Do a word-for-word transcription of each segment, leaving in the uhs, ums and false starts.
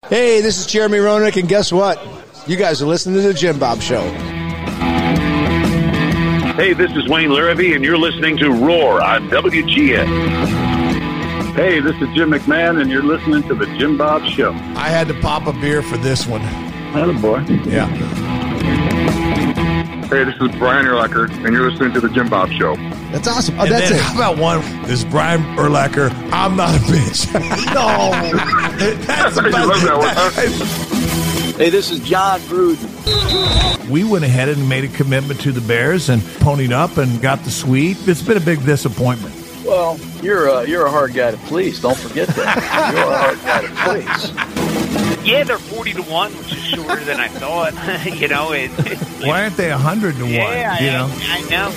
Hey, this is Jeremy Roenick, and guess what? You guys are listening to The Jim Bob Show. Hey, this is Wayne Larrabee, and you're listening to Roar on W G N. Hey, this is Jim McMahon, and you're listening to The Jim Bob Show. I had to pop a beer for this one. Attaboy. Yeah. Hey, this is Brian Urlacher, and you're listening to The Jim Bob Show. That's awesome. Oh, And that's then it. how about one? This is Brian Urlacher. I'm not a bitch. No. That's You about love that one, huh? Hey, this is John Gruden. We went ahead and made a commitment to the Bears and ponied up and got the suite. It's been a big disappointment. Well, you're a, you're a hard guy to please. Don't forget that. You're a hard guy to please. Yeah, they're forty to one, which is shorter than I thought. you know, it, it, Why aren't they one hundred to yeah, one? You I, know? I know.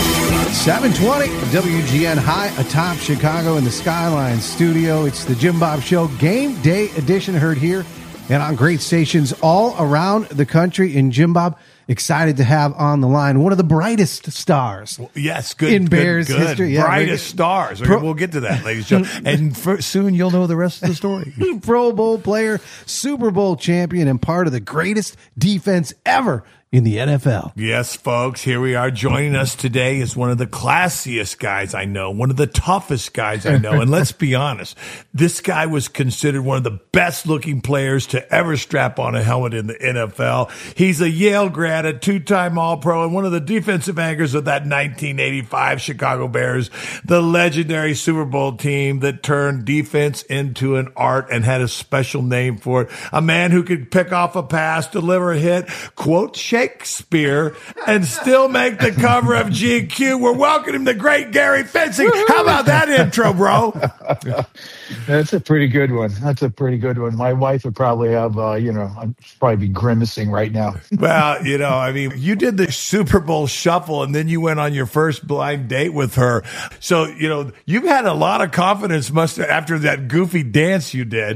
seven twenty W G N high atop Chicago in the Skyline studio. It's the Jim Bob Show game day edition, heard here and on great stations all around the country. And Jim Bob, excited to have on the line one of the brightest stars. Yes, good. In good, Bears good. history. Yeah, Brightest stars. Pro- we'll get to that, ladies and gentlemen. And for, soon you'll know the rest of the story. Pro Bowl player, Super Bowl champion, and part of the greatest defense ever in the N F L. Yes, folks, here we are. Joining us today is one of the classiest guys I know, one of the toughest guys I know. And let's be honest, this guy was considered one of the best looking players to ever strap on a helmet in the N F L. He's a Yale grad, a two-time All-Pro, and one of the defensive anchors of that nineteen eighty-five Chicago Bears, the legendary Super Bowl team that turned defense into an art and had a special name for it. A man who could pick off a pass, deliver a hit, quote Shakespeare, and still make the cover of G Q. We're welcoming the great Gary Fencing. How about that intro, bro? That's a pretty good one. That's a pretty good one. My wife would probably have, uh, you know, I'd probably be grimacing right now. Well, you know, I mean, you did the Super Bowl shuffle and then you went on your first blind date with her. So, you know, you've had a lot of confidence must after that goofy dance you did.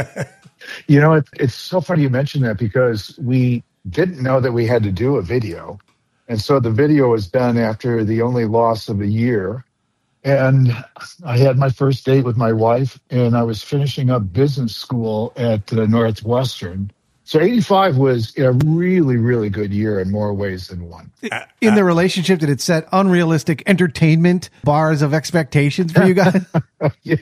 You know, it, it's so funny you mentioned that because we didn't know that we had to do a video. And so the video was done after the only loss of the year. And I had my first date with my wife, and I was finishing up business school at uh, Northwestern. So eighty-five was a really, really good year in more ways than one. In the relationship, did it set unrealistic entertainment bars of expectations for you guys? Yeah.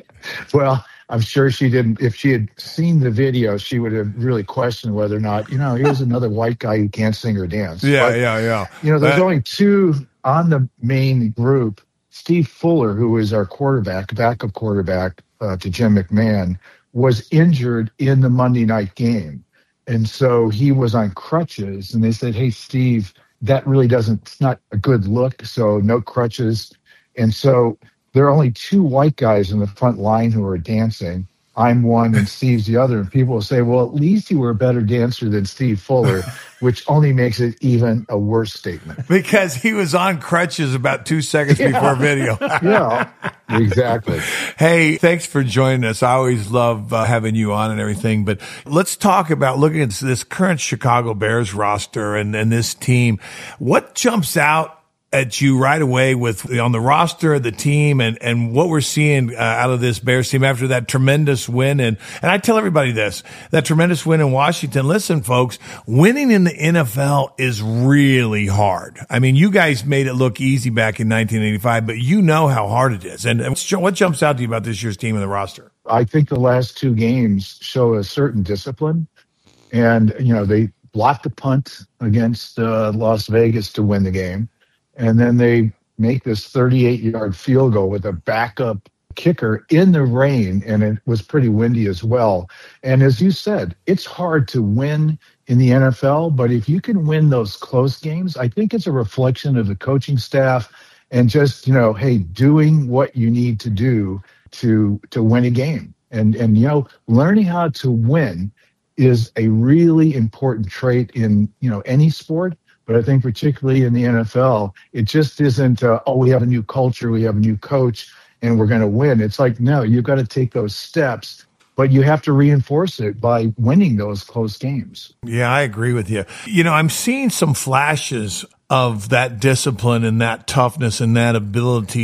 Well, I'm sure she didn't. If she had seen the video, she would have really questioned whether or not, you know, here's another white guy who can't sing or dance. Yeah, but, yeah, yeah. You know, there's Uh, only two on the main group. Steve Fuller, who is our quarterback, backup quarterback uh, to Jim McMahon, was injured in the Monday night game. And so he was on crutches. And they said, hey, Steve, that really doesn't, it's not a good look. So no crutches. And so there are only two white guys in the front line who are dancing. I'm one and Steve's the other. And people will say, well, at least you were a better dancer than Steve Fuller, which only makes it even a worse statement. Because he was on crutches about two seconds Yeah. before video. Yeah, exactly. Hey, thanks for joining us. I always love uh, having you on and everything. But let's talk about looking at this current Chicago Bears roster and, and this team. What jumps out at you right away with on the roster, the team, and, and what we're seeing uh, out of this Bears team after that tremendous win? And, and I tell everybody this, that tremendous win in Washington. Listen, folks, winning in the N F L is really hard. I mean, you guys made it look easy back in nineteen eighty-five, but you know how hard it is. And what jumps out to you about this year's team and the roster? I think the last two games show a certain discipline. And, you know, they blocked the punt against uh, Las Vegas to win the game. And then they make this thirty-eight-yard field goal with a backup kicker in the rain, and it was pretty windy as well. And as you said, it's hard to win in the N F L, but if you can win those close games, I think it's a reflection of the coaching staff and just, you know, hey, doing what you need to do to to win a game. And, and you know, learning how to win is a really important trait in, you know, any sport. But I think particularly in the N F L, it just isn't, uh, oh, we have a new culture, we have a new coach, and we're going to win. It's like, no, you've got to take those steps, but you have to reinforce it by winning those close games. Yeah, I agree with you. You know, I'm seeing some flashes of that discipline and that toughness and that ability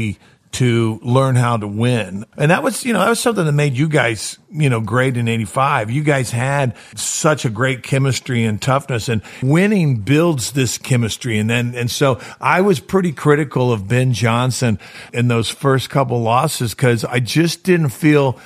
to learn how to win. And that was, you know, that was something that made you guys, you know, great in eighty-five. You guys had such a great chemistry and toughness, and winning builds this chemistry. And then, and so I was pretty critical of Ben Johnson in those first couple losses because I just didn't feel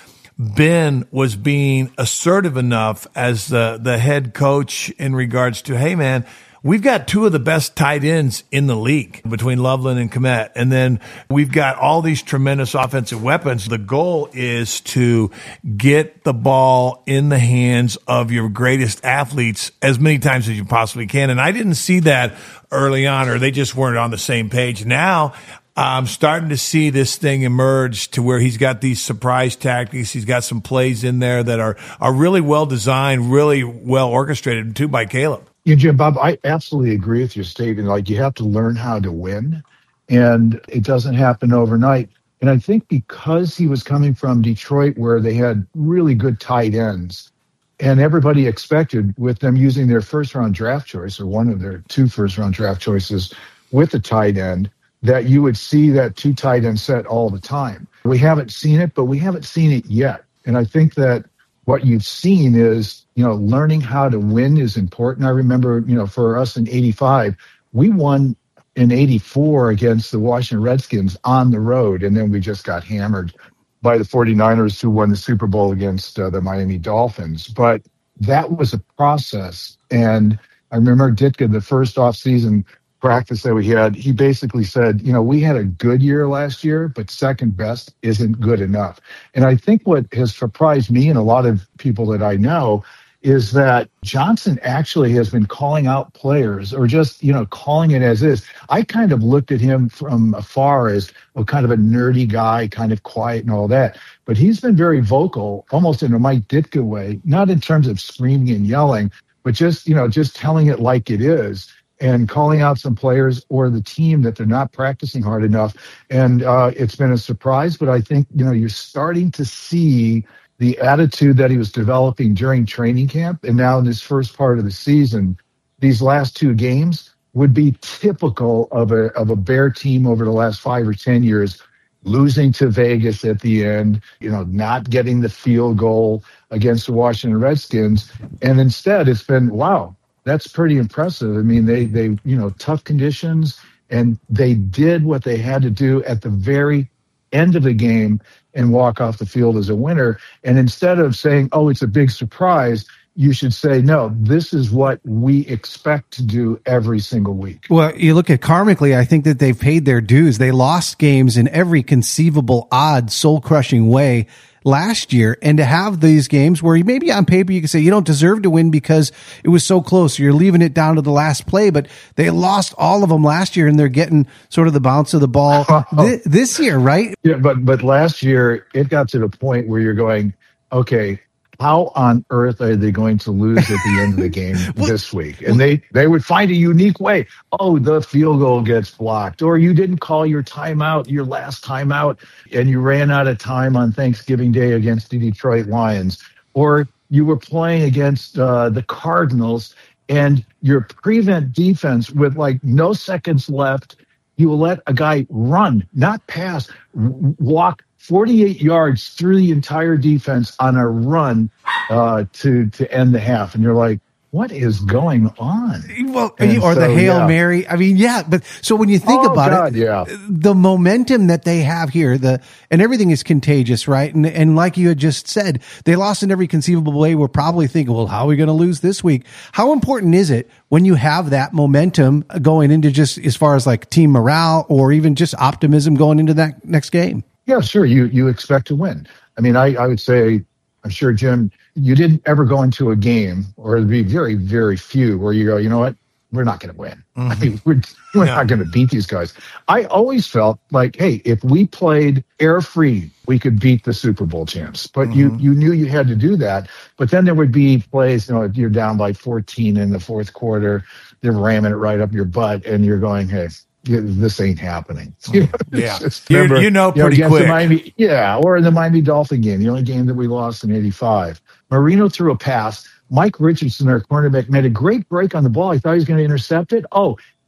Ben was being assertive enough as the, the head coach in regards to, hey man, we've got two of the best tight ends in the league between Loveland and Kmet. And then we've got all these tremendous offensive weapons. The goal is to get the ball in the hands of your greatest athletes as many times as you possibly can. And I didn't see that early on, or they just weren't on the same page. Now I'm starting to see this thing emerge to where he's got these surprise tactics. He's got some plays in there that are, are really well designed, really well orchestrated too by Caleb. Yeah, Jim Bob, I absolutely agree with your statement. Like, you have to learn how to win, and it doesn't happen overnight. And I think because he was coming from Detroit, where they had really good tight ends, and everybody expected, with them using their first-round draft choice, or one of their two first-round draft choices with a tight end, that you would see that two tight end set all the time. We haven't seen it, but we haven't seen it yet. And I think that what you've seen is, you know, learning how to win is important. I remember, you know, for us in eighty-five, we won in eighty-four against the Washington Redskins on the road, and then we just got hammered by the 49ers, who won the Super Bowl against uh, the Miami Dolphins. But that was a process. And I remember Ditka, the first off-season practice that we had, he basically said, you know, we had a good year last year, but second best isn't good enough. And I think what has surprised me and a lot of people that I know is that Johnson actually has been calling out players, or just, you know, calling it as is. I kind of looked at him from afar as well, kind of a nerdy guy, kind of quiet and all that. But he's been very vocal, almost in a Mike Ditka way, not in terms of screaming and yelling, but just, you know, just telling it like it is, and calling out some players or the team that they're not practicing hard enough. And uh, it's been a surprise, but I think, you know, you're starting to see the attitude that he was developing during training camp. And now in this first part of the season, these last two games would be typical of a, of a Bear team over the last five or ten years, losing to Vegas at the end, you know, not getting the field goal against the Washington Redskins. And instead it's been, wow, that's pretty impressive. I mean, they, they, you know, tough conditions, and they did what they had to do at the very end of the game and walk off the field as a winner. And instead of saying, oh, it's a big surprise, you should say, no, this is what we expect to do every single week. Well, you look at karmically, I think that they've paid their dues. They lost games in every conceivable odd, soul-crushing way last year, and to have these games where maybe on paper you can say you don't deserve to win because it was so close, you're leaving it down to the last play, but they lost all of them last year, and they're getting sort of the bounce of the ball th- this year, right? Yeah, but but last year it got to the point where you're going, okay, how on earth are they going to lose at the end of the game this week? And they, they would find a unique way. Oh, the field goal gets blocked, or you didn't call your timeout, your last timeout, and you ran out of time on Thanksgiving Day against the Detroit Lions, or you were playing against uh, the Cardinals, and your prevent defense with like no seconds left, you will let a guy run, not pass, walk forty-eight yards through the entire defense on a run uh, to to end the half, and you're like, what is going on? Well, and or so, the Hail yeah. Mary. I mean, yeah, but so when you think oh, about God, it, yeah. the momentum that they have here, the and everything is contagious, right? And and like you had just said, they lost in every conceivable way. We're probably thinking, well, how are we going to lose this week? How important is it when you have that momentum going into, just as far as like team morale, or even just optimism going into that next game? Yeah, sure. You you expect to win. I mean, I, I would say, I'm sure, Jim, you didn't ever go into a game, or it'd be very, very few, where you go, you know what, we're not going to win. Mm-hmm. I mean, we're, we're yeah. not going to beat these guys. I always felt like, hey, if we played air-free, we could beat the Super Bowl champs. But mm-hmm. you you knew you had to do that. But then there would be plays, you know, if you're down by fourteen in the fourth quarter, they're ramming it right up your butt, and you're going, hey, this ain't happening. You know, yeah, remember, you know pretty you know, quick. Miami, yeah, or in the Miami Dolphin game, the only game that we lost in eighty-five. Marino threw a pass. Mike Richardson, our cornerback, made a great break on the ball. He thought he was going to intercept it. Oh, it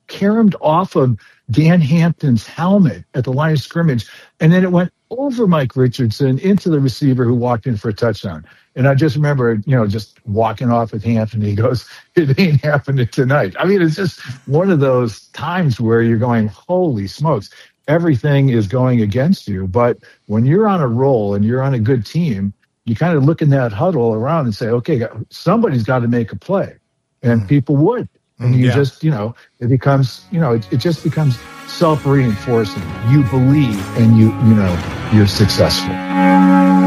caromed off of Dan Hampton's helmet at the line of scrimmage, and then it went over Mike Richardson into the receiver who walked in for a touchdown. And I just remember, you know, just walking off with Hampton. He goes, "It ain't happening tonight." I mean, it's just one of those times where you're going, holy smokes, everything is going against you. But when you're on a roll and you're on a good team, you kind of look in that huddle around and say, okay, somebody's got to make a play. And mm. people would. And you yeah. just, you know, it becomes, you know, it, it just becomes self-reinforcing. You believe and you, you know, you're successful.